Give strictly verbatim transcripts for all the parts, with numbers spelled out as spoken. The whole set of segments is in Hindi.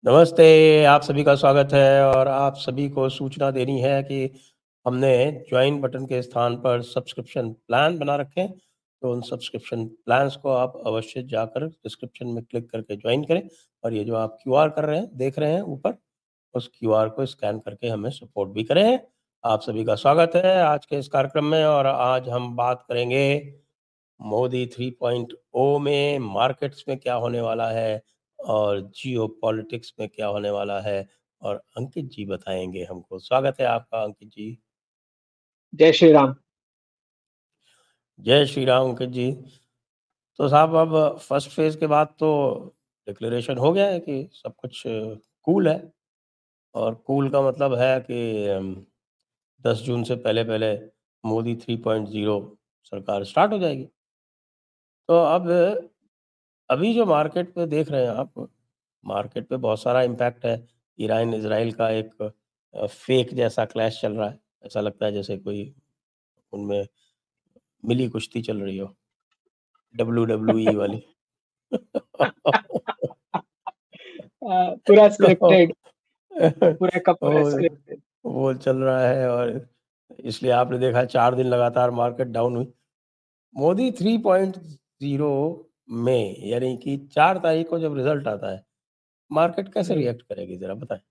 नमस्ते, आप सभी का स्वागत है और आप सभी को सूचना देनी है कि हमने जॉइन बटन के स्थान पर सब्सक्रिप्शन प्लान बना रखे हैं। तो उन सब्सक्रिप्शन प्लान्स को आप अवश्य जाकर डिस्क्रिप्शन में क्लिक करके जॉइन करें और ये जो आप क्यूआर कर रहे हैं देख रहे हैं ऊपर, उस क्यूआर को स्कैन करके हमें सपोर्ट भी करें। आप सभी का स्वागत है आज के इस कार्यक्रम में और आज हम बात करेंगे मोदी थ्री पॉइंट ओ में मार्केट्स में क्या होने वाला है और जियो पॉलिटिक्स में क्या होने वाला है और अंकित जी बताएंगे हमको। स्वागत है आपका अंकित जी। जय श्री राम। जय श्री राम अंकित जी। तो साहब अब फर्स्ट फेज के बाद तो डिक्लेरेशन हो गया है कि सब कुछ कूल है और कूल का मतलब है कि अम, दस जून से पहले पहले मोदी थ्री पॉइंट ज़ीरो सरकार स्टार्ट हो जाएगी। तो अब अभी जो मार्केट पे देख रहे हैं आप, मार्केट पे बहुत सारा इम्पैक्ट है। ईरान इजराइल का एक अ, फेक जैसा क्लैश चल रहा है। ऐसा लगता है जैसे कोई उनमें मिली कुश्ती चल रही हो, डब्ल्यू डब्ल्यू ई वाली। अ, पूरा तो स्क्रिप्टेड, पूरा का पूरा वो स्क्रिप्टेड। वो चल रहा है और इसलिए आपने देखा चार दिन लगातार मार्केट डाउन हुई। मोदी थ्री पॉइंट ज़ीरो में यानी कि चार तारीख को जब रिजल्ट आता है, मार्केट कैसे हम्म। रिएक्ट करेगी ज़रा बताएँ?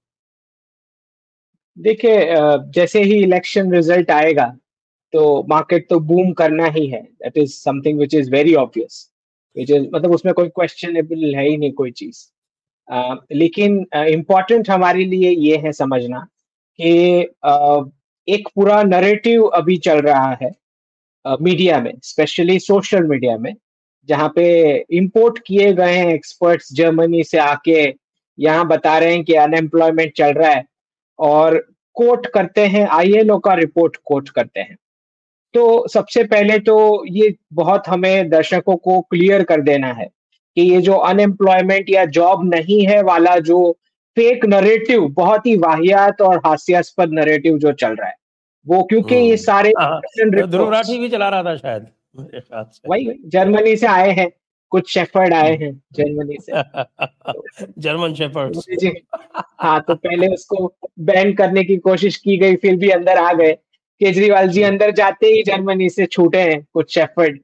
देखिए, अ, जैसे ही इलेक्शन रिजल्ट आएगा तो मार्केट तो बूम करना ही है। That is something which is very obvious, which is मतलब उसमें कोई क्वेश्चनेबल है ही नहीं कोई चीज। अ, लेकिन इम्पोर्टेंट हमारे लिए ये है समझना कि अ, एक पूरा नैरेटिव अभी चल रहा है मीडिया में, स्पेशली सोशल मीडिया में, जहाँ पे इंपोर्ट किए गए हैं एक्सपर्ट्स जर्मनी से आके यहाँ बता रहे हैं कि अनएम्प्लॉयमेंट चल रहा है और कोट करते हैं, आईएलओ का रिपोर्ट कोट करते हैं। तो सबसे पहले तो ये बहुत हमें दर्शकों को क्लियर कर देना है कि ये जो अनएम्प्लॉयमेंट या जॉब नहीं है वाला जो फेक नरेटिव, बहुत ही वाहियात और हास्यास्पद नरेटिव जो चल रहा है, वो क्योंकि ये हुँ। सारे हाँ, ध्रुव रिपोर्ट्स राठी भी चला रहा था शायद मेरे ख्याल से। वही वही जर्मनी से आए हैं, कुछ शेफर्ड आए हैं जर्मनी से। तो जर्मन शेपर्ड्स। मोदी जी, हाँ, तो पहले उसको बैन करने की कोशिश की गई, फिर भी अंदर आ गए। केजरीवाल जी हुँ। अंदर जाते ही जर्मनी से छूटे हैं कुछ शेफर्ड।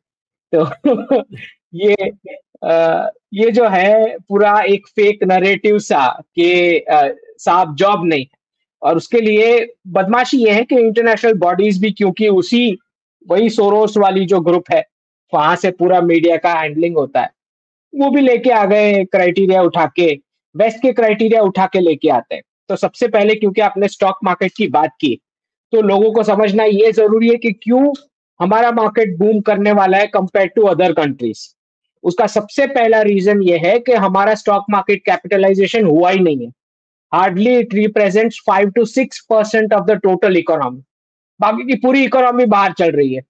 तो ये अ, ये जो है पूरा एक फेक नैरेटिव सा कि अ, साहब जॉब नहीं है। और उसके लिए बदमाशी ये है कि इंटरनेशनल बॉडीज भी, क्योंकि उसी वही सोरोस वाली जो ग्रुप है, वहां से पूरा मीडिया का हैंडलिंग होता है, वो भी लेके आ गए क्राइटेरिया उठा के, वेस्ट के क्राइटेरिया उठा के लेके आते हैं। तो सबसे पहले, क्योंकि आपने स्टॉक मार्केट की बात की, तो लोगों को समझना ये जरूरी है कि क्यों हमारा मार्केट बूम करने वाला है कंपेयर टू अदर कंट्रीज। उसका सबसे पहला रीजन ये है कि हमारा स्टॉक मार्केट कैपिटलाइजेशन हुआ ही नहीं है। Hardly it represents five two six percent of the total economy. बाकी की पूरी इकोनॉमी बाहर चल रही है,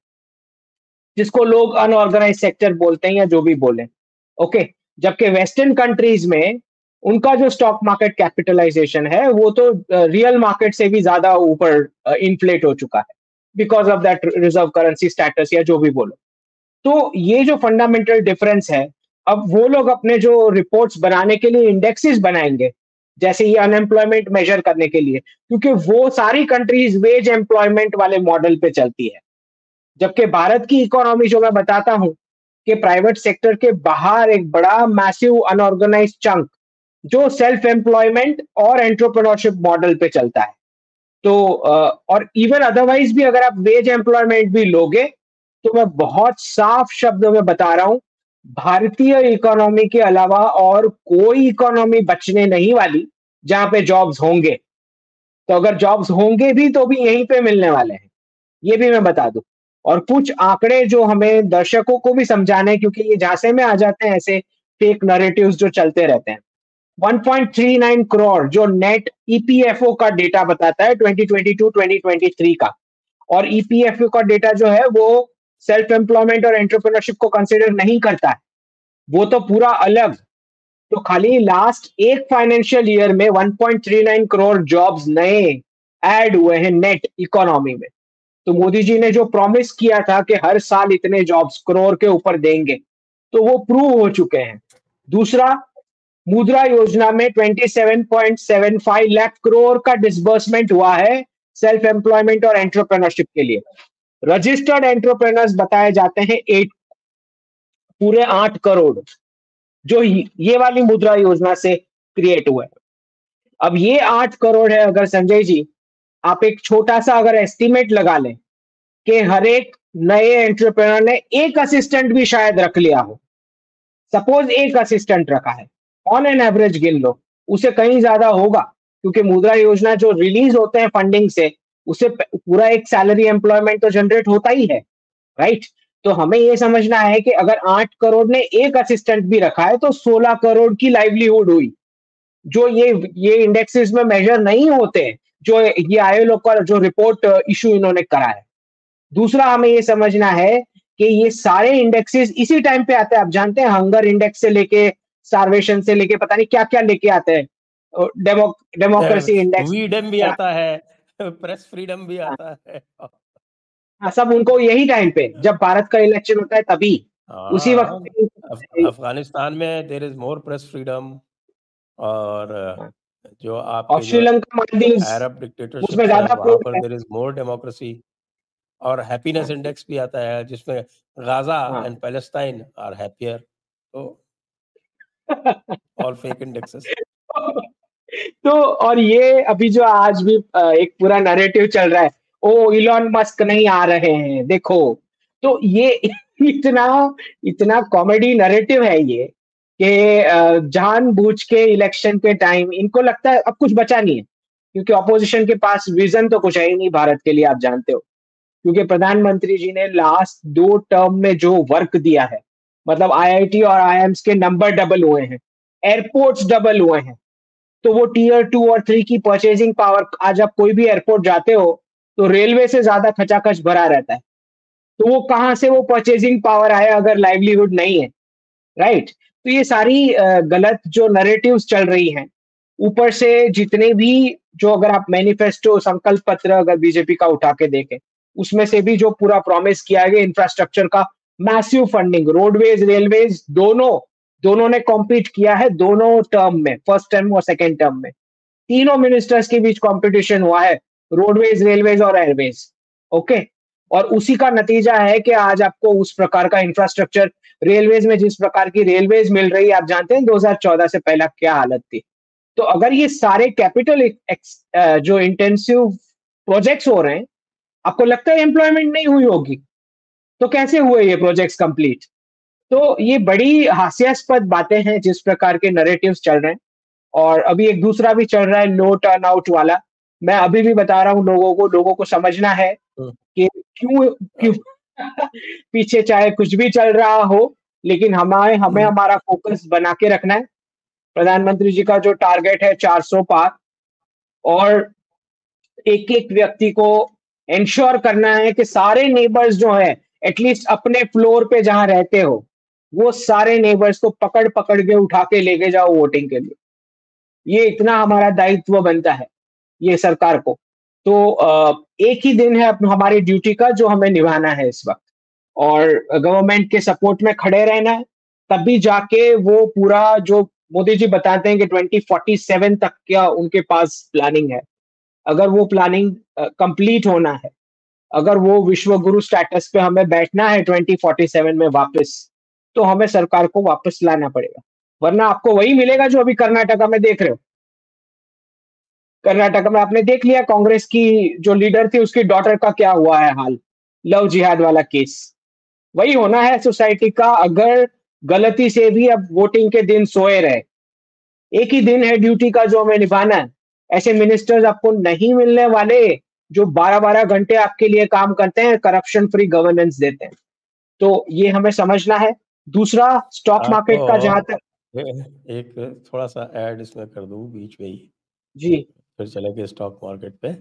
जिसको लोग अनऑर्गेनाइज सेक्टर बोलते हैं या जो भी बोले। ओके, जबकि वेस्टर्न कंट्रीज में उनका जो स्टॉक मार्केट कैपिटलाइजेशन है वो तो रियल मार्केट से भी ज्यादा ऊपर इन्फ्लेट हो चुका है, because of that reserve currency status या जो भी बोलो। तो ये जो फंडामेंटल डिफरेंस है, अब वो लोग अपने जो रिपोर्ट्स बनाने के लिए इंडेक्सेस बनाएंगे, जैसे ये अनएम्प्लॉयमेंट मेजर करने के लिए, क्योंकि वो सारी कंट्रीज वेज एम्प्लॉयमेंट वाले मॉडल पे चलती है। जबकि भारत की इकोनॉमी जो मैं बताता हूं कि प्राइवेट सेक्टर के बाहर एक बड़ा मैसिव अनऑर्गेनाइज चंक जो सेल्फ एम्प्लॉयमेंट और एंटरप्रेन्योरशिप मॉडल पे चलता है। तो अ, और इवन अदरवाइज भी अगर आप वेज एम्प्लॉयमेंट भी लोगे, तो मैं बहुत साफ शब्दों में बता रहा हूं, भारतीय इकोनॉमी के अलावा और कोई इकोनॉमी बचने नहीं वाली जहां पे जॉब्स होंगे। तो अगर जॉब्स होंगे भी तो भी यहीं पे मिलने वाले हैं, ये भी मैं बता दूं। और कुछ आंकड़े जो हमें दर्शकों को भी समझाने हैं, क्योंकि ये झांसे में आ जाते हैं ऐसे फेक नैरेटिव्स जो चलते रहते हैं। One point three nine crore जो नेट ईपीएफओ का डेटा बताता है twenty twenty two twenty twenty three का। और ईपीएफओ का डेटा जो है वो सेल्फ एम्प्लॉयमेंट और एंटरप्रेन्योरशिप को कंसिडर नहीं करता है, वो तो पूरा अलग। तो खाली लास्ट एक फाइनेंशियल ईयर में one point three nine crore jobs नए ऐड हुए हैं नेट इकोनॉमी में। तो मोदी जी ने जो प्रॉमिस किया था कि हर साल इतने जॉब्स करोड़ के ऊपर देंगे, तो वो प्रूव हो चुके हैं। दूसरा, मुद्रा योजना में सत्ताईस पॉइंट सात पाँच लाख करोड़ का डिसबर्समेंट हुआ है सेल्फ एम्प्लॉयमेंट और एंटरप्रेन्योरशिप के लिए। रजिस्टर्ड एंटरप्रेन्योर्स बताए जाते हैं एट पूरे आठ करोड़, जो ये वाली मुद्रा योजना से क्रिएट हुआ है। अब ये आठ करोड़ है, अगर संजय जी आप एक छोटा सा अगर एस्टिमेट लगा लें कि हर एक नए एंटरप्रेन्योर ने एक असिस्टेंट भी शायद रख लिया हो, सपोज एक असिस्टेंट रखा है, ऑन एन एवरेज गिन लो, उसे कहीं ज्यादा होगा, क्योंकि मुद्रा योजना जो रिलीज होते हैं फंडिंग से, उसे पूरा एक सैलरी एम्प्लॉयमेंट तो जनरेट होता ही है, राइट? तो हमें ये समझना है कि अगर आठ करोड़ ने एक असिस्टेंट भी रखा है तो सोलह करोड़ की लाइवलीहुड हुई, जो ये ये इंडेक्सेस में मेजर नहीं होते, जो ये आईएलओ का जो रिपोर्ट इशू इन्होंने करा है। दूसरा हमें ये समझना है कि ये सारे इंडेक्सेस इसी टाइम पे आते हैं। आप जानते हैं हंगर इंडेक्स से लेके स्टारवेशन से लेके पता नहीं क्या क्या लेके आते हैं, डेमो डेमोक्रेसी इंडेक्स वीडम भी आता है, प्रेस फ्रीडम भी आता है। हाँ, सब उनको यही टाइम पे जब भारत का इलेक्शन होता है तभी उसी हाँ, वक्त अफ, अफगानिस्तान में there is more press freedom, और जो और आपके जो श्रीलंका मालदीव्स अरब उसमें डिक्टेटरशिप्स है ज्यादा वहां फ्लोट पर है। देयर इज मोर डेमोक्रेसी, और हैप्पीनेस हाँ, इंडेक्स भी आता है जिसमें गाजा हाँ। And Palestine are happier. तो ऑल फेक इंडेक्सेस। तो और ये अभी जो आज भी अ, एक पूरा नैरेटिव चल रहा है, ओ इलॉन मस्क नहीं आ रहे हैं देखो, तो ये इतना इतना कॉमेडी नैरेटिव है ये कि अ, जानबूझ के इलेक्शन के टाइम इनको लगता है अब कुछ बचा नहीं है, क्योंकि ऑपोजिशन के पास विजन तो कुछ है ही नहीं भारत के लिए, आप जानते हो। क्योंकि प्रधानमंत्री जी ने लास्ट दो टर्म में जो वर्क दिया है, मतलब आईआईटी और आईआईएम्स के नंबर डबल हुए हैं, एयरपोर्ट्स डबल हुए हैं, तो वो टीयर टू और थ्री की परचेजिंग पावर, आज आप कोई भी एयरपोर्ट जाते हो तो रेलवे से ज्यादा खचाखच भरा रहता है, तो वो कहाँ से वो परचेजिंग पावर आए अगर लाइवलीहुड नहीं है, राइट? तो ये सारी अ, गलत जो नैरेटिव्स चल रही हैं, ऊपर से जितने भी जो अगर आप मैनिफेस्टो संकल्प पत्र अगर बीजेपी का उठा के देखें, उसमें से भी जो पूरा प्रॉमिस किया गया इंफ्रास्ट्रक्चर का मैसिव फंडिंग, रोडवेज रेलवेज दोनों दोनों ने कॉम्पीट किया है दोनों टर्म में, फर्स्ट टर्म और सेकेंड टर्म में तीनों मिनिस्टर्स के बीच कंपटीशन हुआ है, रोडवेज रेलवेज और एयरवेज, ओके। और उसी का नतीजा है कि आज आपको उस प्रकार का इंफ्रास्ट्रक्चर, रेलवेज में जिस प्रकार की रेलवेज मिल रही है, आप जानते हैं दो हज़ार चौदह से पहला क्या हालत थी। तो अगर ये सारे कैपिटल एक्स जो इंटेंसिव प्रोजेक्ट्स हो रहे हैं, आपको लगता है एम्प्लॉयमेंट नहीं हुई होगी? तो कैसे हुए ये प्रोजेक्ट्स कंप्लीट? तो ये बड़ी हास्यास्पद बातें हैं जिस प्रकार के नैरेटिव्स चल रहे हैं। और अभी एक दूसरा भी चल रहा है लो टर्न आउट वाला। मैं अभी भी बता रहा हूँ लोगों को, लोगों को समझना है कि क्यों क्यों पीछे चाहे कुछ भी चल रहा हो, लेकिन हमारे हमें हमारा फोकस बना के रखना है। प्रधानमंत्री जी का जो टारगेट है चार सौ पार, और एक एक व्यक्ति को इंश्योर करना है कि सारे नेबर्स जो है एटलीस्ट अपने फ्लोर पे जहां रहते हो, वो सारे नेबर्स को पकड़ पकड़ के उठा के लेके जाओ वोटिंग के लिए। ये इतना हमारा दायित्व बनता है ये सरकार को। तो अ, एक ही दिन है हमारी ड्यूटी का जो हमें निभाना है इस वक्त, और गवर्नमेंट के सपोर्ट में खड़े रहना है, तब भी जाके वो पूरा जो मोदी जी बताते हैं कि ट्वेंटी फोर्टी सेवन तक क्या उनके पास प्लानिंग है। अगर वो प्लानिंग कंप्लीट होना है, अगर वो विश्व गुरु स्टेटस पे हमें बैठना है ट्वेंटी फोर्टी सेवन में वापस, तो हमें सरकार को वापस लाना पड़ेगा, वरना आपको वही मिलेगा जो अभी कर्नाटका में देख रहे हो। कर्नाटक में आपने देख लिया कांग्रेस की जो लीडर थी उसकी डॉटर का क्या हुआ है हाल, लव जिहाद वाला केस। वही होना है सोसाइटी का अगर गलती से भी अब वोटिंग के दिन सोए रहे। एक ही दिन है ड्यूटी का जो हमें निभाना है। ऐसे मिनिस्टर्स आपको नहीं मिलने वाले जो बारह बारह घंटे आपके लिए काम करते हैं, करप्शन फ्री गवर्नेंस देते हैं। तो ये हमें समझना है। दूसरा स्टॉक मार्केट का जहां तक एक थोड़ा सा ऐड इसमें कर दूं बीच में ही, जी फिर चलेंगे स्टॉक मार्केट पे।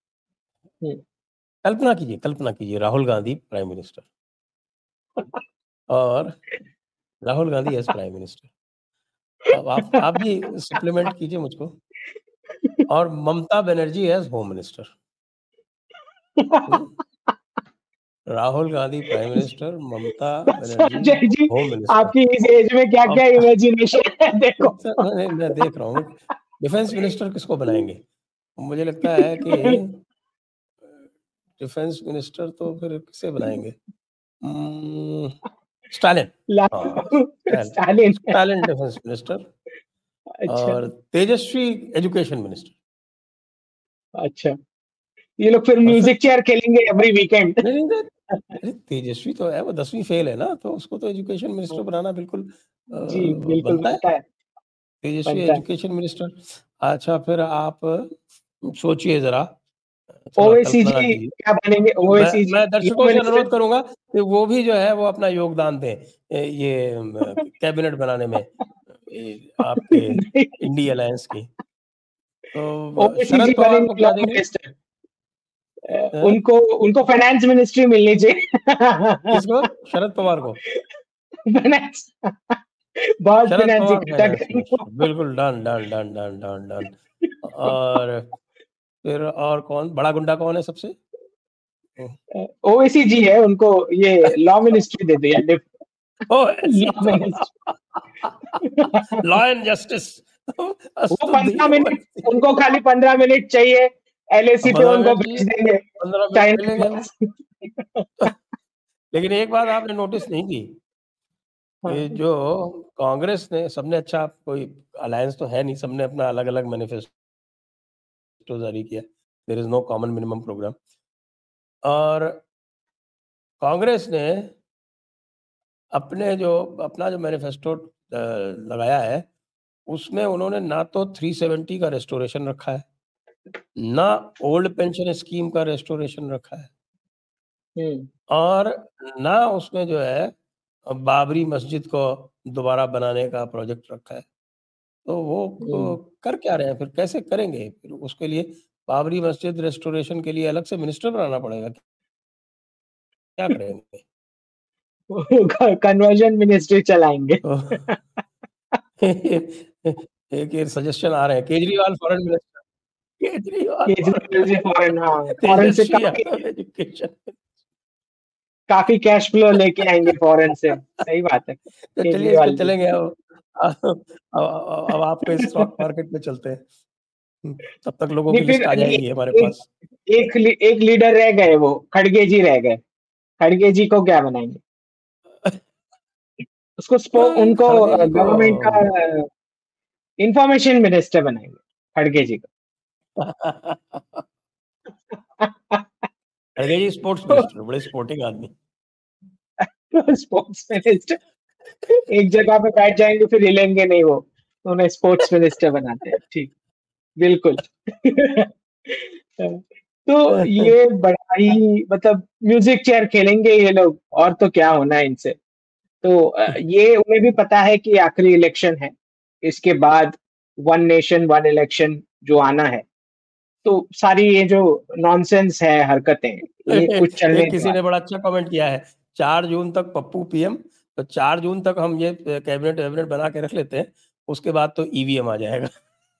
कल्पना कीजिए कल्पना कीजिए राहुल गांधी प्राइम मिनिस्टर और Rahul Gandhi as prime minister. अब आप आप भी सप्लीमेंट कीजिए मुझको, और Mamata Banerjee as home minister. Rahul Gandhi prime minister, Mamata Banerjee Sanjay ji, home minister. आपकी इस एज में क्या क्या इमेजिनेशन है देखो। नहीं, मैं देख रहा हूँ डिफेंस मिनिस्टर किसको बनाएंगे। मुझे लगता है कि डिफेंस मिनिस्टर तो फिर किसे बनाएंगे, स्टालिन। Stalin Stalin defence minister. अच्छा और तेजस्वी एजुकेशन मिनिस्टर। अच्छा, ये लोग फिर म्यूजिक चेयर खेलेंगे एवरी वीकेंड। नहीं नहीं, अरे तेजस्वी तो है, वो दसवीं फेल है ना, तो उसको तो एजुकेशन मिनिस्टर बनाना बिल्कुल जी बिल्कुल बनता है। बनता है, तेजस्वी बनता है। Education minister. अच्छा, फिर आप सोचिए जरा, थोड़ा ओवैसी कल्पना जी कीजिए। क्या बनेंगे? मैं ओवैसी जी मैं लॉ दर्शकों से अनुरोध मिनिस्टर। करूंगा कि वो भी जो है वो अपना योगदान दें ये कैबिनेट बनाने में, आपके इंडी अलायंस की। तो ओवैसी शरद जी पवार को बनेंगे लॉ क्या देंगे? मिनिस्टर। उनको उनको फाइनेंस मिनिस्ट्री मिलनी चाहिए। किसको? शरद पवार को? फाइनेंस, बहुत शरद फाइनेंस पवार इकट्ठा फाइनेंस करेंगे। मिनिस्टर, बिल्कुल done done done done done done. और फिर और कौन बड़ा गुंडा कौन है सबसे? ओवैसी जी है, उनको ये लॉ मिनिस्ट्री दे दिया। ओ ऐसी लॉ तो मिनिस्ट्री। Law and justice. वो पंद्रह मिनट, उनको खाली पंद्रह मिनट चाहिए, एलएसी पे पंद्रह उनको मिनट चाहिए, भेज देंगे पंद्रह मिनट चाइना के मिलेंगे वो। पास। लेकिन एक बात आपने नोटिस नहीं की, ये हाँ, जो कांग्रेस ने, सबने, अच्छा कोई अलायंस तो है नहीं, सबने अपना अलग अलग मैनिफेस्टो जारी किया, there is no common minimum programme. और कांग्रेस ने अपने जो अपना जो मैनिफेस्टो लगाया है, उसमें उन्होंने ना तो थ्री सेवेंटी का रेस्टोरेशन रखा है, ना ओल्ड पेंशन स्कीम का रेस्टोरेशन रखा है, हम्म और ना उसमें जो है बाबरी मस्जिद को दोबारा बनाने का प्रोजेक्ट रखा है। तो वो हम्म। क कर क्या रहे हैं, फिर कैसे करेंगे? फिर उसके लिए बाबरी मस्जिद रेस्टोरेशन के लिए अलग से मिनिस्टर बनाना पड़ेगा, क्या करेंगे? कन्वर्जन मिनिस्ट्री चलाएंगे। तो एक ये सजेशन आ रहे हैं, Kejriwal foreign minister, Kejriwal foreign Kejriwal ji foreign, हाँ मिनिस्टर, फॉरेन से तेजस्वी काफी यादव एजुकेशन। काफी कैश फ्लो लेके आएंगे फॉरेन से, सही बात है तो चलिए इस पे केजरीवाल जी। चलेंगे अब। अब अब अब आपके स्टॉक मार्केट पे चलते हैं। हुँ, तब तक लोगों नहीं की फिर लिस्ट आ ये- जाएगी हमारे एक पास। एक ली, एक लीडर रह गए, वो खड़गे जी रह गए। खड़गे जी को क्या बनाएंगे? उसको स्पो हाँ, उनको खड़गे जी को गवर्नमेंट का इंफॉर्मेशन मिनिस्टर बनाएंगे खड़गे जी को। खड़गे जी स्पोर्ट्स मिनिस्टर, बड़े स्पोर्टिंग आदमी। स्पोर्ट्स मिनिस्टर एक जगह पे बैठ जाएंगे फिर हिलेंगे नहीं वो, तो उन्हें स्पोर्ट्स मिनिस्टर बनाते हैं, ठीक, बिल्कुल। तो ये बड़ा ही मतलब म्यूजिक चेयर खेलेंगे ये लोग, और तो क्या होना है इनसे। तो अ, ये उन्हें भी पता है कि आखिरी इलेक्शन है, इसके बाद वन नेशन वन इलेक्शन जो आना है, तो सारी ये जो नॉनसेंस है हरकतें, ये कुछ चलने एक नहीं किसी ने वाला। बड़ा अच्छा कमेंट किया है, चार जून तक पप्पू पीएम, तो चार जून तक हम ये कैबिनेट वैबिनेट बना के रख लेते हैं, उसके बाद तो ईवीएम आ जाएगा।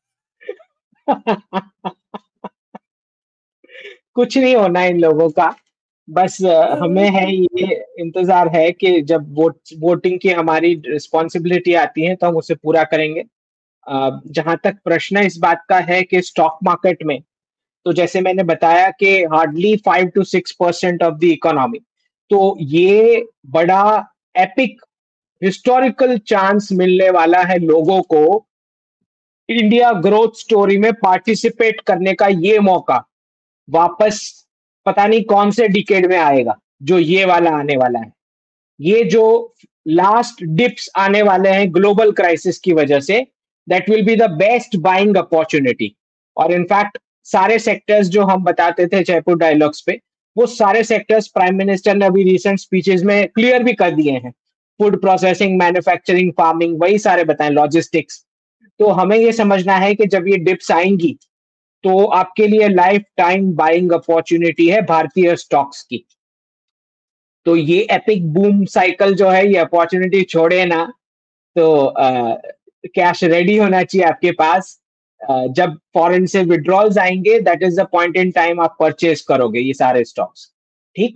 कुछ नहीं होना इन लोगों का, बस अ, हमें है ये इंतजार है कि जब वोट वोटिंग की हमारी रिस्पॉन्सिबिलिटी आती है तो हम उसे पूरा करेंगे। अ, जहाँ तक प्रश्न इस बात का है कि स्टॉक मार्केट में, तो जैसे मैंने बताया कि hardly five two six percent of the economy, तो ये बड़ा एपिक हिस्टोरिकल चांस मिलने वाला है लोगों को इंडिया ग्रोथ स्टोरी में पार्टिसिपेट करने का। ये मौका वापस पता नहीं कौन से डिकेड में आएगा, जो ये वाला आने वाला है। ये जो लास्ट डिप्स आने वाले हैं ग्लोबल क्राइसिस की वजह से, that will be the best buying opportunity. और इनफैक्ट सारे सेक्टर्स जो हम बताते थे जयपुर डायलॉग्स पे, वो सारे सेक्टर्स प्राइम मिनिस्टर ने अभी रिसेंट स्पीचेस में क्लियर भी कर दिए हैं। फूड प्रोसेसिंग, मैन्युफैक्चरिंग, फार्मिंग, वही सारे बताएं, लॉजिस्टिक्स। तो हमें ये समझना है कि जब ये डिप्स आएंगी तो आपके लिए लाइफ टाइम बाइंग अपॉर्चुनिटी है भारतीय स्टॉक्स की। तो ये एपिक बूम साइकिल जो है, ये अपॉर्चुनिटी छोड़े ना, तो कैश रेडी होना चाहिए आपके पास। अ, जब फॉरेन से विड्रॉल्स आएंगे, that is the point in time आप परचेज करोगे ये सारे स्टॉक्स, ठीक।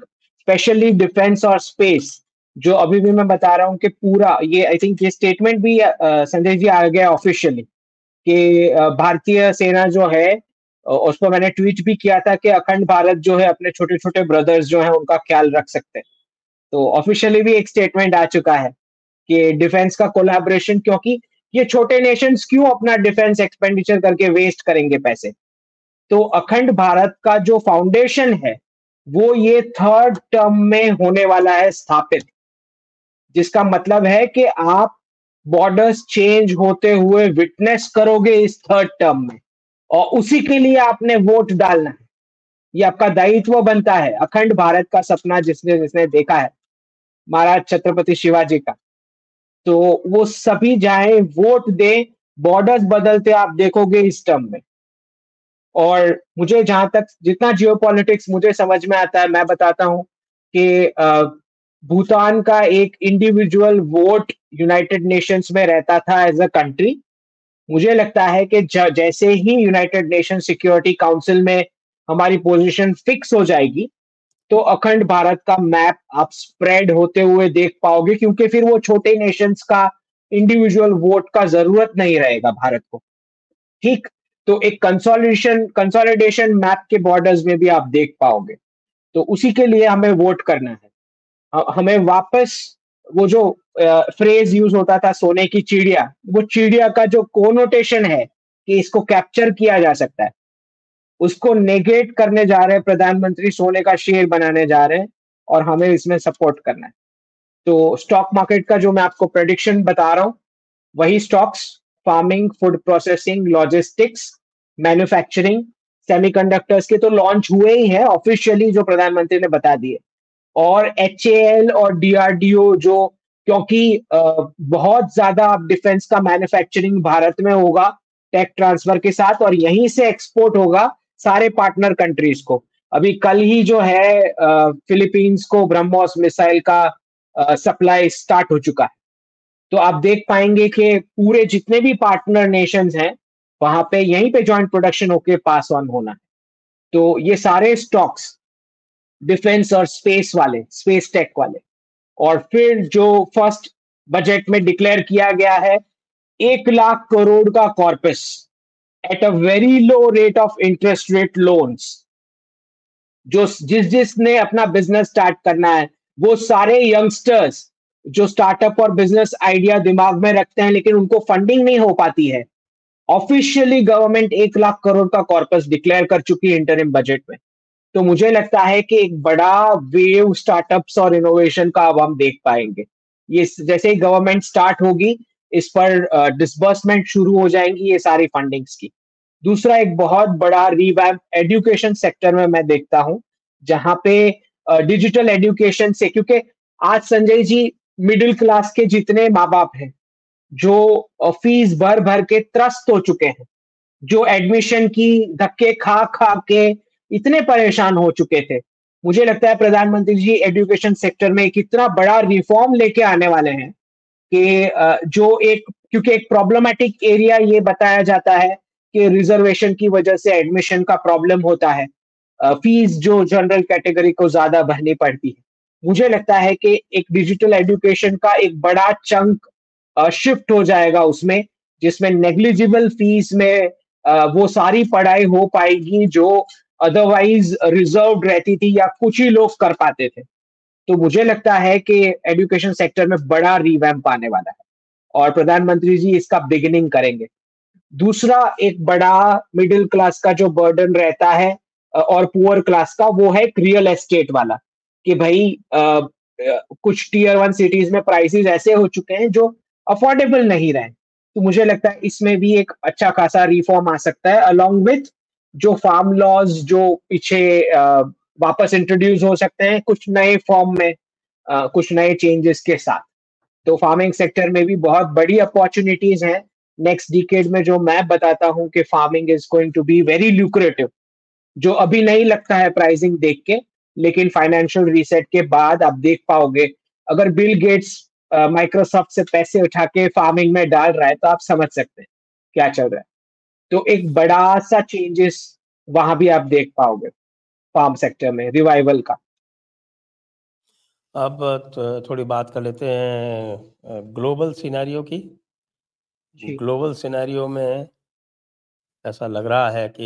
स्पेशली डिफेंस और स्पेस, जो अभी भी मैं बता रहा हूँ कि पूरा ये आई थिंक ये स्टेटमेंट भी अ, संजय जी आ गया ऑफिशियली कि अ, भारतीय सेना जो है अ, उस पर मैंने ट्वीट भी किया था कि अखंड भारत जो है अपने छोटे-छोटे ब्रदर्स जो हैं उनका ख्याल रख सकते हैं। तो ऑफिशियली भी एक स्टेटमेंट आ चुका है कि डिफेंस का कोलैबोरेशन, क्योंकि ये छोटे नेशंस क्यों अपना डिफेंस एक्सपेंडिचर करके वेस्ट करेंगे पैसे। तो अखंड भारत का जो फाउंडेशन है, वो ये थर्ड टर्म में होने वाला है स्थापित। जिसका मतलब है कि आप बॉर्डर्स चेंज होते हुए विटनेस करोगे इस थर्ड टर्म में, और उसी के लिए आपने वोट डालना है। ये आपका दायित्व बनता है। अखंड भारत का सपना जिसने जिसने देखा है, महाराज छत्रपति शिवाजी का, तो वो सभी जाएँ, वोट दें, बॉर्डर्स बदलते आप देखोगे इस टर्म में। और मुझे जहाँ तक जितना जियोपॉलिटिक्स मुझे समझ में आता है, मैं बताता हूँ कि अ, भूटान का एक इंडिविजुअल वोट यूनाइटेड नेशंस में रहता था एज़ अ कंट्री। मुझे लगता है कि ज जैसे ही यूनाइटेड नेशन सिक्योरिटी काउंसिल में हमारी पोज़ीशन फिक्स हो जाएगी, तो अखंड भारत का मैप आप स्प्रेड होते हुए देख पाओगे, क्योंकि फिर वो छोटे नेशंस का इंडिविजुअल वोट का ज़रूरत नहीं रहेगा भारत को। ठीक? तो एक कंसोलिडेशन कंसोलिडेशन मैप के बॉर्डर्स में भी आप देख पाओगे। तो उसी के लिए हमें वोट करना है। अ, हमें वापस वो जो अ, फ्रेज़ यूज़ होता था सोने की चिड़िया, वो चिड़िया का जो कोनोटेशन है कि इसको कैप्चर किया जा सकता है, उसको नेगेट करने जा रहे हैं प्रधानमंत्री, सोने का शेर बनाने जा रहे हैं, और हमें इसमें सपोर्ट करना है। तो स्टॉक मार्केट का जो मैं आपको प्रेडिक्शन बता रहा हूँ, वही stocks farming, food processing, logistics, manufacturing, semiconductors के तो लॉन्च हुए ही हैं ऑफिशियली, जो प्रधानमंत्री ने बता दिए। और एच ए एल और डी आर डी ओ जो, क्योंकि अ, बहुत ज़्यादा अब डिफेंस का मैन्युफैक्चरिंग भारत में होगा टेक ट्रांसफर के साथ, और यहीं से एक्सपोर्ट होगा सारे पार्टनर कंट्रीज को। अभी कल ही जो है अ, फिलीपींस को ब्रह्मोस मिसाइल का अ, सप्लाई स्टार्ट हो चुका है। तो आप देख पाएँगे कि पूरे जितने भी पार्टनर नेशंस हैं, वहाँ पे यहीं पे जॉइंट प्रोडक्शन होके पास ऑन होना है। तो ये सारे स्टॉक्स डिफेंस और स्पेस वाले, स्पेस टेक वाले, और फिर जो फर्स्ट बजट में डिक्लेयर किया गया है, एक लाख करोड़ का corpus at a very low rate of interest rate loans. जो जिस जिसने अपना बिजनेस स्टार्ट करना है, वो सारे यंगस्टर्स जो स्टार्टअप और बिजनेस आइडिया दिमाग में रखते हैं लेकिन उनको फंडिंग नहीं हो पाती है, ऑफिशियली गवर्नमेंट एक लाख करोड़ का कॉर्पस डिक्लेयर कर चुकी है इंटरिम बजट में। तो मुझे लगता है कि एक बड़ा वेव स्टार्टअप्स और इनोवेशन का अब हम देख पाएंगे। ये स- जैसे ही गवर्नमेंट स्टार्ट होगी, इस पर डिसबर्समेंट शुरू हो जाएंगी ये सारी फंडिंग्स की। दूसरा एक बहुत बड़ा रिवैम्प एजुकेशन सेक्टर में मैं देखता हूँ, जहाँ पे डिजिटल एजुकेशन से, क्योंकि आज संजय जी मिडिल क्लास के जितने माँ बाप हैं, जो अ, फीस भर भर के त्रस्त हो चुके हैं, जो एडमिशन की धक्के खा खा के इतने परेशान हो चुके थे, मुझे लगता है प्रधानमंत्री जी एजुकेशन सेक्टर में एक इतना बड़ा रिफॉर्म लेके आने वाले हैं कि अ, जो एक, क्योंकि एक प्रॉब्लमैटिक एरिया ये बताया जाता है कि रिजर्वेशन की वजह से एडमिशन का प्रॉब्लम होता है, अ, फीस जो जनरल कैटेगरी को ज्यादा भरनी पड़ती है। मुझे लगता है कि एक डिजिटल एजुकेशन का एक बड़ा चंक शिफ्ट हो जाएगा उसमें, जिसमें नेग्लिजिबल फीस में अ, वो सारी पढ़ाई हो पाएगी जो अदरवाइज रिजर्व रहती थी या कुछ ही लोग कर पाते थे। तो मुझे लगता है कि एजुकेशन सेक्टर में बड़ा रिवैम्प आने वाला है, और प्रधानमंत्री जी इसका बिगिनिंग करेंगे। दूसरा एक बड़ा मिडिल क्लास का जो बर्डन रहता है अ, और पुअर क्लास का, वो है रियल एस्टेट वाला, कि भाई अ, अ, कुछ टीयर वन सिटीज में प्राइसेस ऐसे हो चुके हैं जो अफोर्डेबल नहीं रहे। तो मुझे लगता है इसमें भी एक अच्छा खासा रिफॉर्म आ सकता है, अलोंग विथ जो फार्म लॉज जो पीछे अ, वापस इंट्रोड्यूस हो सकते हैं कुछ नए फॉर्म में, अ, कुछ नए चेंजेस के साथ। तो फार्मिंग सेक्टर में भी बहुत बड़ी अपॉर्चुनिटीज हैं नेक्स्ट डिकेड में, जो मैं बताता हूँ कि farming is going to be very lucrative, जो अभी नहीं लगता है प्राइसिंग देख के, लेकिन फाइनेंशियल रीसेट के बाद आप देख पाओगे। अगर बिल गेट्स माइक्रोसॉफ्ट से पैसे उठा के फार्मिंग में डाल रहा है, तो आप समझ सकते हैं क्या चल रहा है। तो एक बड़ा सा चेंजेस वहां भी आप देख पाओगे फार्म सेक्टर में रिवाइवल का। अब त थोड़ी बात कर लेते हैं अ, ग्लोबल सिनेरियो की। जी। ग्लोबल सिनेरियो में ऐसा लग रहा है कि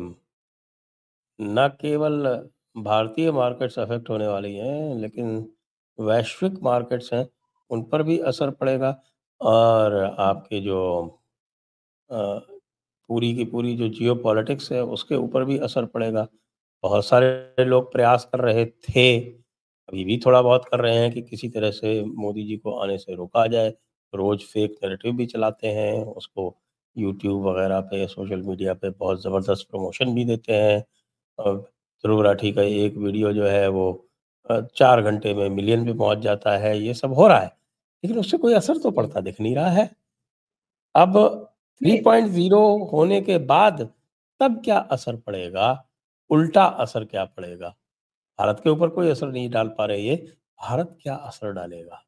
न केवल भारतीय मार्केट्स अफ़ेक्ट होने वाली हैं, लेकिन वैश्विक मार्केट्स हैं, उन पर भी असर पड़ेगा और आपके जो अ, पूरी की पूरी जो जियोपॉलिटिक्स है, उसके ऊपर भी असर पड़ेगा। बहुत सारे लोग प्रयास कर रहे थे, अभी भी थोड़ा बहुत कर रहे हैं कि किसी तरह से मोदी जी को आने से रोका जाए। रोज़ फेक नैरेटिव भी चलाते हैं, उसको यूट्यूब वगैरह पे, सोशल मीडिया पे बहुत ज़बरदस्त प्रमोशन भी देते हैं। और ध्रुव राठी का एक वीडियो जो है वो अ, चार घंटे में मिलियन पे पहुँच जाता है, ये सब हो रहा है। लेकिन उससे कोई असर तो हुँ। पड़ता दिख नहीं रहा है। अब थ्री नहीं, पॉइंट ज़ीरो होने के बाद तब क्या असर पड़ेगा? उल्टा असर क्या पड़ेगा? भारत के ऊपर कोई असर नहीं डाल पा रहे ये, भारत क्या असर डालेगा?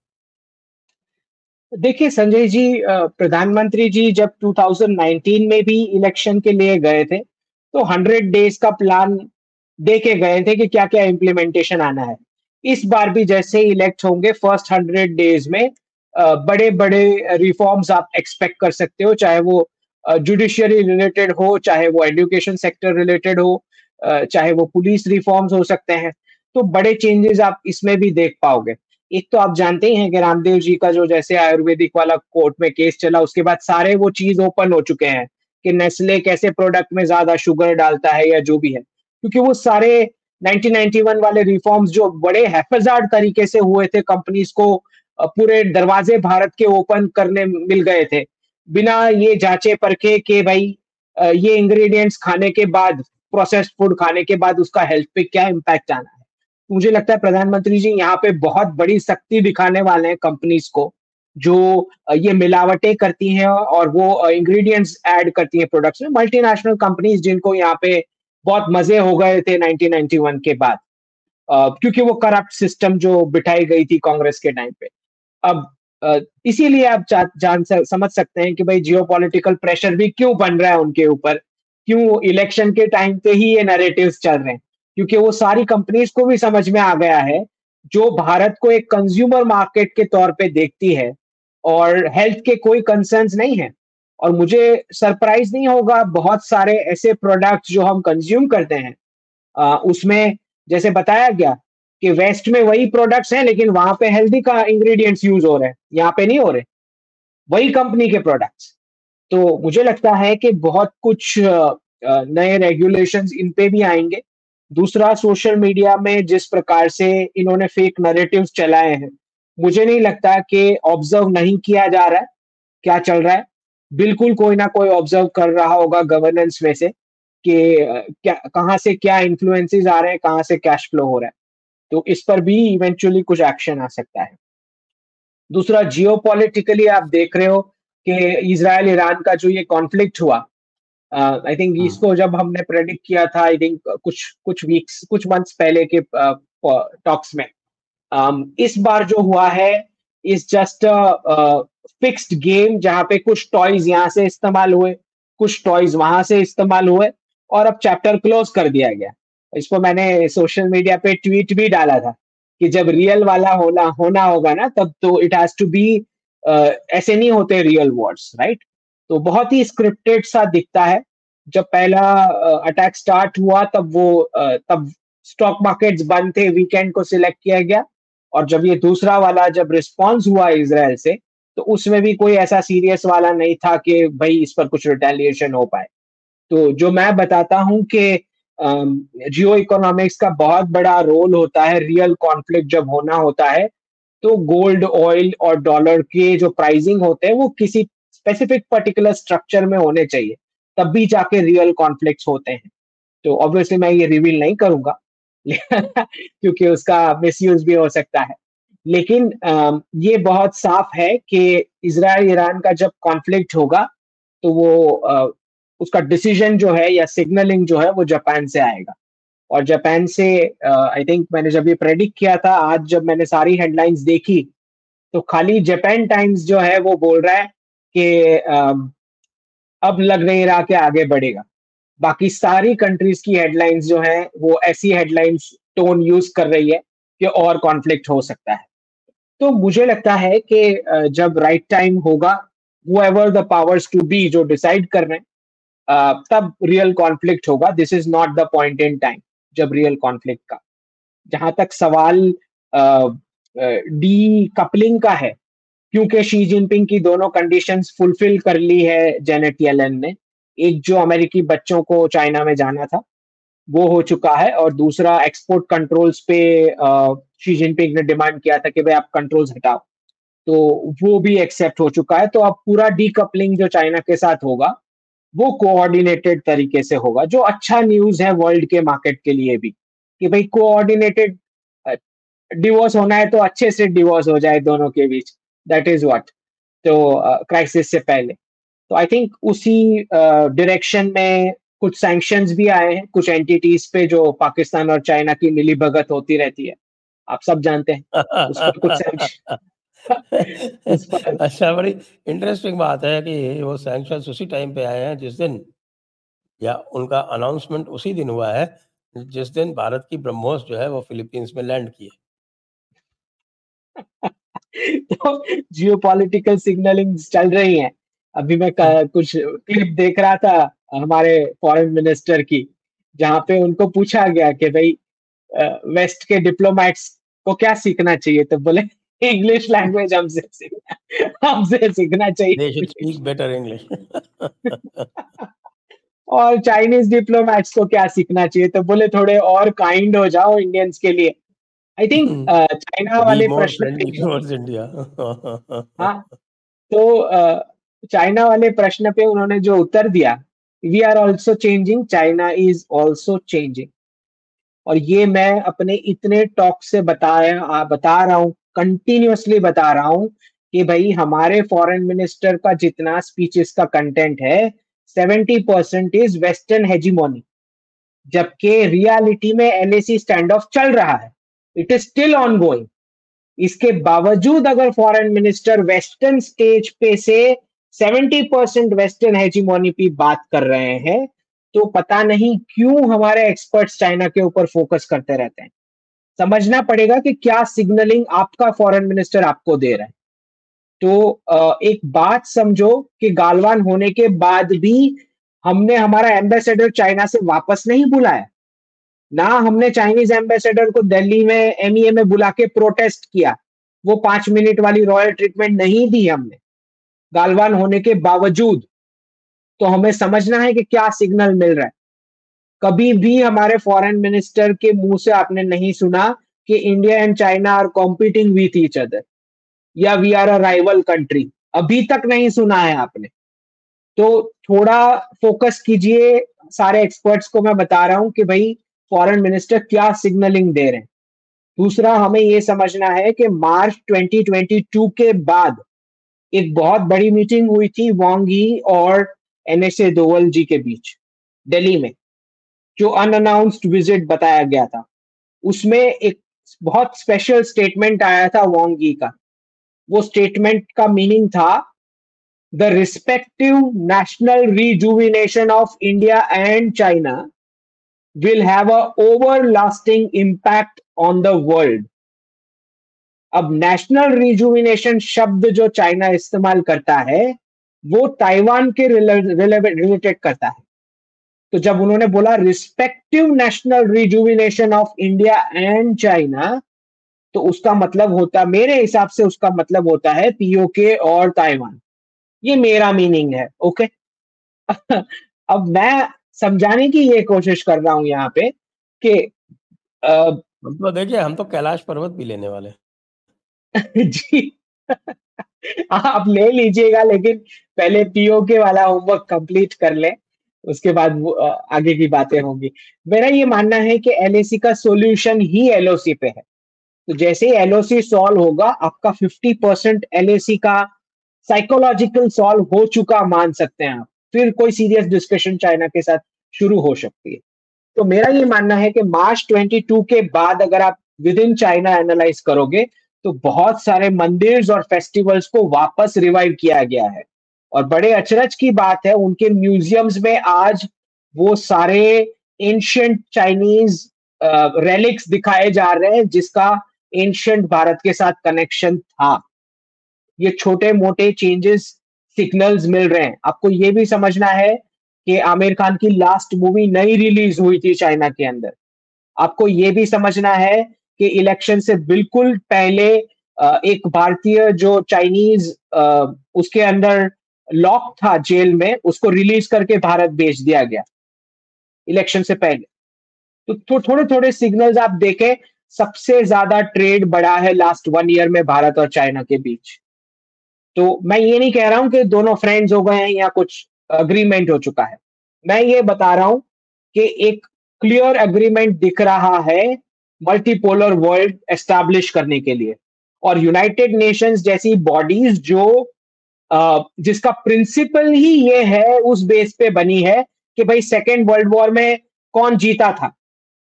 देखिए संजय जी, अ, प्रधानमंत्री जी जब टू थाउज़ेंड नाइनटीन में भी इलेक्शन के लिए गए थे, तो हंड्रेड डेज़ का प्लान दे के गए थे कि क्या-क्या इम्प्लीमेंटेशन आना है। इस बार भी जैसे ही इलेक्ट होंगे फर्स्ट हंड्रेड डेज़ में अ, बड़े-बड़े रिफॉर्म्स आप एक्सपेक्ट कर सकते हो, चाहे वो अ, जुडिशियरी रिलेटेड हो, चाहे वो एजुकेशन सेक्टर रिलेटेड हो, अ, चाहे वो पुलिस रिफॉर्म्स हो सकते हैं। तो बड़े चेंजेज़ आप इसमें भी देख पाओगे। एक तो आप जानते ही हैं कि रामदेव जी का जो जैसे आयुर्वेदिक वाला कोर्ट में केस चला, उसके बाद सारे वो चीज़ ओपन हो चुके हैं कि नेस्ले कैसे प्रोडक्ट में ज़्यादा शुगर डालता है या जो भी है। क्योंकि वो सारे नाइनटीन नाइंटी वन वाले रिफॉर्म्स जो बड़े हैफेज़ार्ड तरीके से हुए थे, कंपनीज़ को अ, पूरे दरवाजे भारत के ओपन करने मिल गए थे। बिना ये जाँचे-परखे कि भई अ, ये इंग्रीडिएंट्स खाने के बाद, प्रोसेस्ड फूड खाने के बाद उसका हेल्थ पे क्या इम्पैक्ट आना है। मुझे लगता है प्रधानमंत्री जी यहाँ पे बहुत बड़ी सख्ती दिखाने वाले हैं कंपनीज़ को, जो अ, ये मिलावटें करती हैं और वो अ, इंग्रीडिएंट्स ऐड करती हैं प्रोडक्ट्स में। मल्टीनेशनल कंपनीज़ जिनको यहाँ पे बहुत मज़े हो गए थे नाइनटीन नाइंटी वन के बाद, अ, क्योंकि वो करप्ट सिस्टम जो बिठाई गई थी कांग्रेस के टाइम पे। अब अ, इसीलिए आप जा जान स समझ सकते हैं कि भई जियोपॉलिटिकल प्रेशर भी क्यों बन रहा है उनके ऊपर, क्यों इलेक्शन के टाइम पे ही ये नैरेटिव्स चल रहे हैं। क्योंकि वो सारी कंपनीज़ को भी समझ में आ गया है, जो भारत को एक कंज्यूमर मार्केट के तौर पे देखती है और हेल्थ के कोई कंसर्न्स नहीं है। और मुझे सरप्राइज़ नहीं होगा, बहुत सारे ऐसे प्रोडक्ट्स जो हम कंज़्यूम करते हैं, अ, उसमें जैसे बताया गया कि वेस्ट में वही प्रोडक्ट्स हैं, लेकिन वहाँ पे हेल्दी का इंग्रीडिएंट्स यूज़ हो रहे हैं, यहाँ पे नहीं हो रहे। वही कंपनी के प्रोडक्ट्स। तो मुझे लगता है कि बहुत कुछ अ अ, नए रेगुलेशंस इन पे भी आएँगे। दूसरा, सोशल मीडिया में जिस प्रकार से इन्होंने फेक नैरेटिव्स चलाए हैं, मुझे नहीं लगता कि ऑब्ज़र्व नहीं किया जा रहा है, क्या चल रहा है। बिल्कुल कोई ना कोई ऑब्ज़र्व कर रहा होगा गवर्नेंस में से कि अ, क्या कहाँ से क्या इन्फ्लुएंसेस आ रहे हैं, कहाँ से कैश फ्लो हो रहा है। तो इस पर भी इवेंचुअली कुछ एक्शन आ सकता है। दूसरा, जियोपॉलिटिकली आप देख रहे हो कि इज़राइल-ईरान का जो ये कॉन्फ्लिक्ट हुआ, अ, आई थिंक हुँ। इसको जब हमने प्रेडिक्ट किया था, आई थिंक कुछ कुछ वीक्स कुछ मंथ्स पहले के अ, प टॉक्स में। अम, इस बार जो हुआ है is just a uh, fixed game, जहाँ पे कुछ टॉयज़ यहाँ से इस्तेमाल हुए, कुछ टॉयज़ वहाँ से इस्तेमाल हुए और अब चैप्टर क्लोज़ कर दिया गया। इसको मैंने सोशल मीडिया पे ट्वीट भी डाला था कि जब रियल वाला होना होना होगा ना, तब तो it has to be uh, ऐसे नहीं होते रियल वॉर्स, राइट? तो बहुत ही स्क्रिप्टेड सा दिखता है। जब पहला अ, अटैक स्टार्ट हुआ तब वो अ, तब स्टॉक मार्केट्स बंद थे, वीकेंड को सिलेक्ट किया गया। और जब ये दूसरा वाला जब रिस्पॉन्स हुआ इज़राइल से, तो उसमें भी कोई ऐसा सीरियस वाला नहीं था कि भई इस पर कुछ रिटेलिएशन हो पाए। तो जो मैं बताता हूँ कि अम, जियो इकोनॉमिक्स का बहुत बड़ा रोल होता है, रियल कॉन्फ्लिक्ट जब होना होता है, तो गोल्ड, ऑयल और डॉलर के जो प्राइसिंग होते हैं, वो किसी स्पेसिफिक पर्टिकुलर स्ट्रक्चर में होने चाहिए, तब भी जाके रियल कॉन्फ्लिक्ट्स होते हैं। तो ऑब्वियसली मैं ये रिवील नहीं करूँगा क्योंकि उसका मिसयूज़ भी हो सकता है। लेकिन अ, ये बहुत साफ है कि इज़राइल-ईरान का जब कॉन्फ्लिक्ट होगा, तो वो अ, उसका डिसीजन जो है या सिग्नलिंग जो है वो जापान से आएगा। और जापान से अ, आई थिंक मैंने जब ये प्रेडिक्ट किया था, आज जब मैंने सारी हेडलाइन्स देखी, तो खाली जापान टाइम्स जो है वो बोल रहा है कि अम, अब लग नहीं रहा कि आगे बढ़ेगा। बाकी सारी कंट्रीज़ की हेडलाइन्स जो हैं, वो ऐसी हेडलाइन्स टोन यूज़ कर रही है कि और कॉन्फ्लिक्ट हो सकता है। तो मुझे लगता है कि अ, जब राइट टाइम होगा, whoever the powers to be जो डिसाइड कर रहे हैं, अ, तब रियल कॉन्फ्लिक्ट होगा। This is not the point in time जब रियल कॉन्फ्लिक्ट का। जहां तक सवाल डी कपलिंग का है, क्योंकि शी जिनपिंग की दोनों कंडीशंस फुलफिल कर ली है जेनेट येलेन ने। एक जो अमेरिकी बच्चों को चाइना में जाना था वो हो चुका है, और दूसरा एक्सपोर्ट कंट्रोल्स पे अ, शी जिनपिंग ने डिमांड किया था कि भाई आप कंट्रोल्स हटाओ, तो वो भी एक्सेप्ट हो चुका है। तो अब पूरा डीकपलिंग जो चाइना के साथ होगा वो कोऑर्डिनेटेड तरीके से होगा, जो अच्छा न्यूज है वर्ल्ड के मार्केट के लिए भी, कि भाई कोऑर्डिनेटेड डिवोर्स होना है तो अच्छे से डिवोर्स हो जाए दोनों के बीच, दैट इज व्हाट। तो क्राइसिस से पहले तो आई थिंक उसी डायरेक्शन में कुछ सैंक्शंस भी आए हैं कुछ एंटिटीज पे, जो पाकिस्तान और चाइना की मिली भगत होती रहती है, आप सब जानते हैं। उस पर कुछ सैंक्शन उस पर अच्छा, बड़ी इंटरेस्टिंग बात है कि वो सैंक्शंस उसी टाइम पे आए हैं जिस दिन, या उनका अनाउंसमेंट उसी दिन हुआ है जिस दिन भारत की ब्रह्मोस जो है वो फिलीपींस में लैंड की है। तो जियोपॉलिटिकल सिग्नलिंग चल रही हैं। अभी मैं हम्म। क- कुछ क्लिप देख रहा था हमारे फॉरेन मिनिस्टर की, जहां पे उनको पूछा गया कि भाई वेस्ट के डिप्लोमैट्स को क्या सीखना चाहिए, तो बोले इंग्लिश लैंग्वेज हमसे सीखना हमसे सीखना दे शुड चाहिए। Speak better English. और चाइनीज डिप्लोमैट्स को क्या सीखना चाहिए, तो बोले थोड़े और काइंड हो जाओ इंडियंस के लिए। आई थिंक चाइना बी वाले मोर प्रश्न फ्रेंडली पे, टुवर्ड्स इंडिया। हाँ, तो अ, चाइना वाले प्रश्न पे उन्होंने जो उत्तर दिया, we are also changing, China is also changing. और ये मैं अपने इतने टॉक से बताया आ, बता रहा हूँ, कंटिन्यूअसली बता रहा हूँ कि भाई हमारे फॉरेन मिनिस्टर का जितना स्पीचेस का कंटेंट है, seventy percent is western hegemony, जबकि रियलिटी में एलएसी स्टैंड ऑफ चल रहा है, it is still ongoing. इसके बावजूद अगर फॉरेन मिनिस्टर वेस्टर्न स्टेज पे से सेवेंटी परसेंट वेस्टर्न हेजिमोनी पे बात कर रहे हैं, तो पता नहीं क्यों हमारे एक्सपर्ट्स चाइना के ऊपर फोकस करते रहते हैं। समझना पड़ेगा कि क्या सिग्नलिंग आपका फॉरेन मिनिस्टर आपको दे रहा है। तो अ, एक बात समझो कि गालवान होने के बाद भी हमने हमारा एम्बेसडर चाइना से वापस नहीं बुलाया, ना हमने चाइनीज एम्बेसडर को दिल्ली में एमईए में बुला के प्रोटेस्ट किया, वो पांच मिनट वाली रॉयल ट्रीटमेंट नहीं दी हमने, गालवान होने के बावजूद। तो हमें समझना है कि क्या सिग्नल मिल रहा है। कभी भी हमारे फॉरेन मिनिस्टर के मुंह से आपने नहीं सुना कि India and China are competing with each other, या we are a rival country, अभी तक नहीं सुना है आपने। तो थोड़ा फोकस कीजिए, सारे एक्सपर्ट्स को मैं बता रहा हूं कि भाई फॉरेन मिनिस्टर क्या सिग्नलिंग दे रहे हैं। दूसरा, हमें ये समझना है कि मार्च ट्वेंटी ट्वेंटी टू के बाद एक बहुत बड़ी मीटिंग हुई थी वांग यी और एनएसए दोवल जी के बीच दिल्ली में, जो अनअनाउंस्ड विजिट बताया गया था। उसमें एक बहुत स्पेशल स्टेटमेंट आया था वांग यी का। वो स्टेटमेंट का मीनिंग था, the respective national rejuvenation of India and China will have a overlasting impact on the world। अब नेशनल रिजुविनेशन शब्द जो चाइना इस्तेमाल करता है वो ताइवान के रिलेटेड करता है। तो जब उन्होंने बोला respective national rejuvenation of India and China, तो उसका मतलब होता, मेरे हिसाब से उसका मतलब होता है पीओके और ताइवान। ये मेरा मीनिंग है, ओके। अब मैं समझाने की ये कोशिश कर रहा हूं यहाँ पे कि अ, हम तो देखिए, हम तो कैलाश पर्वत भी लेने वाले हैं। जी, आप ले लीजिएगा, लेकिन पहले पीओके वाला होमवर्क कंप्लीट कर लें, उसके बाद वो, अ, आगे की बातें होंगी। मेरा ये मानना है कि एलएसी का सॉल्यूशन ही एलओसी पे है। तो जैसे ही एलओसी सॉल्व होगा, आपका फिफ्टी परसेंट एलएसी का साइकोलॉजिकल सॉल्व हो चुका मान सकते हैं आप, फिर कोई सीरियस डिस्कशन चाइना के साथ शुरू हो सकती है। तो मेरा ये मानना है कि मार्च ट्वेंटी टू के बाद अगर आप विद इन चाइना एनालाइज करोगे, तो बहुत सारे मंदिर्स और फेस्टिवल्स को वापस रिवाइव किया गया है। और बड़े अचरज की बात है, उनके म्यूजियम्स में आज वो सारे एंशियंट चाइनीज रेलिक्स दिखाए जा रहे हैं, जिसका एंशिएंट भारत के साथ कनेक्शन था। ये छोटे-मोटे चेंजेस सिग्नल्स मिल रहे हैं। आपको ये भी समझना है कि आमिर खान की लास्ट मूवी नहीं रिलीज़ हुई थी चाइना के अंदर। आपको ये भी समझना है कि इलेक्शन से बिल्कुल पहले अ, एक भारतीय जो चाइनीज़ अ, उसके अंदर लॉक था जेल में, उसको रिलीज़ करके भारत भेज दिया गया, इलेक्शन से पहले। तो थो थोड़े-थोड़े सिग्नल्स आप देखें, सबसे ज़्यादा ट्रेड बढ़ा है लास्ट वन ईयर में भारत और चाइना के बीच। तो मैं ये नहीं कह रहा हूँ कि दोनों फ्रेंड्स हो गए हैं या कुछ एग्रीमेंट हो चुका है। मैं ये बता रहा हूँ कि एक क्लियर एग्रीमेंट दिख रहा है मल्टीपोलर वर्ल्ड एस्टैब्लिश करने के लिए और यूनाइटेड नेशंस जैसी बॉडीज जो अ, जिसका प्रिंसिपल ही ये है उस बेस पे बनी है कि भाई सेकेंड वर्ल्ड वॉर में कौन जीता था।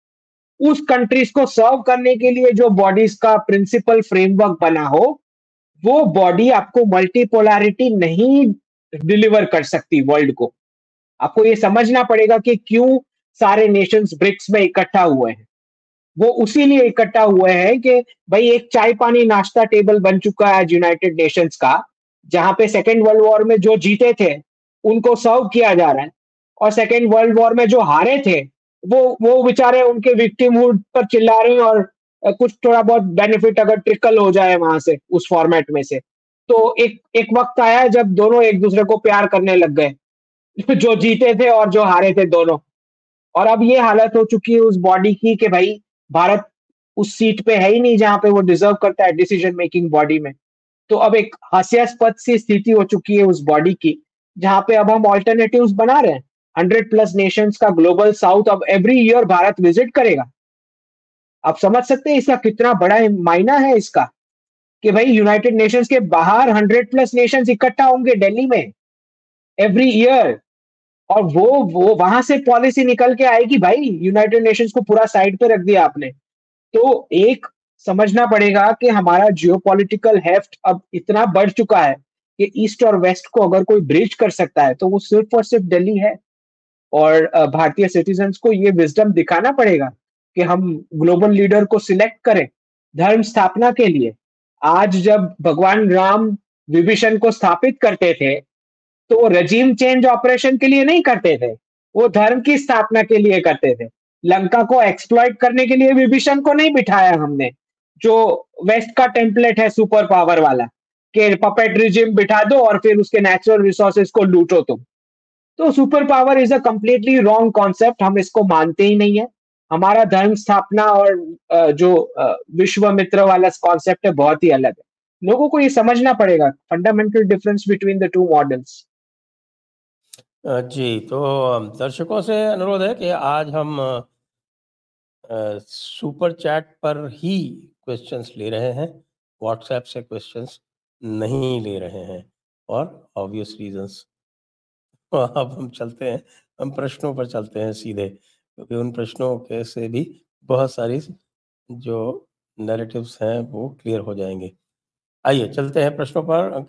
उस कंट्रीज को सर्व करने के लिए जो बॉडीज का प्रिंसिपल फ्रेमवर्क बना हो, वो बॉडी आपको मल्टीपोलैरिटी नहीं डिलीवर कर सकती वर्ल्ड को। आपको ये समझना पड़ेगा कि क्यों सारे नेशंस ब्रिक्स में इकट्ठा हुए हैं। वो उसी लिए इकट्ठा हुए हैं कि भाई एक चाय पानी नाश्ता टेबल बन चुका है आज यूनाइटेड नेशंस का, जहां पे सेकेंड वर्ल्ड वॉर में जो जीते थे उनको सर्व किया जा रहा है और सेकेंड वर्ल्ड वॉर में जो हारे थे वो वो बेचारे उनके विक्टिमहुड पर चिल्ला रहे हैं और अ, कुछ थोड़ा बहुत बेनिफिट अगर ट्रिकल हो जाए वहां से उस फॉर्मेट में से, तो एक एक वक्त आया जब दोनों एक दूसरे को प्यार करने लग गए जो जीते थे और जो हारे थे दोनों। और अब ये हालत हो चुकी है उस बॉडी की कि भाई भारत उस सीट पे है ही नहीं जहां पे वो डिजर्व करता है डिसीजन मेकिंग बॉडी में। तो अब एक हास्यास्पद सी स्थिति हो चुकी है उस बॉडी की, जहां पे अब हम ऑल्टरनेटिव्स बना रहे हैं। हंड्रेड प्लस नेशंस का ग्लोबल साउथ अब एवरी ईयर भारत विजिट करेगा। आप समझ सकते हैं इसका कितना बड़ा मायना है इसका, कि भाई यूनाइटेड नेशंस के बाहर हंड्रेड प्लस नेशंस इकट्ठा होंगे दिल्ली में एवरी ईयर और वो वो वहां से पॉलिसी निकल के आएगी। भाई यूनाइटेड नेशंस को पूरा साइड पे रख दिया आपने। तो एक समझना पड़ेगा कि हमारा जियोपॉलिटिकल हेफ्ट अब इतना बढ़ चुका है कि ईस्ट और वेस्ट को अगर कोई ब्रिज कर सकता है तो वो सिर्फ और सिर्फ दिल्ली है। और अ, भारतीय सिटीजन्स को ये विजडम दिखाना पड़ेगा कि हम ग्लोबल लीडर को सिलेक्ट करें धर्म स्थापना के लिए। आज जब भगवान राम विभीषण को स्थापित करते थे तो वो रजीम चेंज ऑपरेशन के लिए नहीं करते थे, वो धर्म की स्थापना के लिए करते थे। लंका को एक्सप्लॉइट करने के लिए विभीषण को नहीं बिठाया हमने, जो वेस्ट का टेम्पलेट है सुपर पावर वाला, कि पपेट रिजिम बिठा दो और फिर उसके नेचुरल रिसोर्सेज को लूटो तुम। तो super power is a completely wrong concept, हम इसको मानते ही नहीं है। हमारा धर्म स्थापना और अ, जो अ, विश्वामित्र वाला कॉन्सेप्ट है बहुत ही अलग है। लोगों को ये समझना पड़ेगा fundamental difference between the two models. अ, जी, तो अम, दर्शकों से अनुरोध है कि आज हम अ, सुपर चैट पर ही क्वेश्चंस ले रहे हैं, व्हाट्सएप से क्वेश्चंस नहीं ले रहे हैं और ऑब्वियस रीजंस। अब हम चलते हैं, हम प्रश्नों पर चलते हैं सीधे, क्योंकि उन प्रश्नों के से भी बहुत सारी जो नैरेटिव्स हैं वो क्लियर हो जाएंगे। आइए चलते हैं प्रश्नों पर